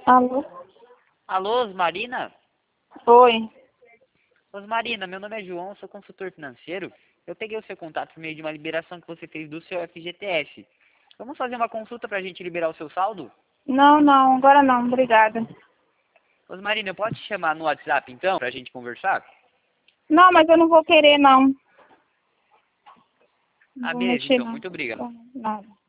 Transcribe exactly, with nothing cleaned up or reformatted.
Alô? Alô, Osmarina? Oi. Osmarina, meu nome é João, sou consultor financeiro. Eu peguei o seu contato por meio de uma liberação que você fez do seu F G T S. Vamos fazer uma consulta para a gente liberar o seu saldo? Não, não, agora não, obrigada. Osmarina, eu posso te chamar no WhatsApp então, para a gente conversar? Não, mas eu não vou querer, não. Não Ah, vou beleza, mexer, então, não. muito obrigado. Nada.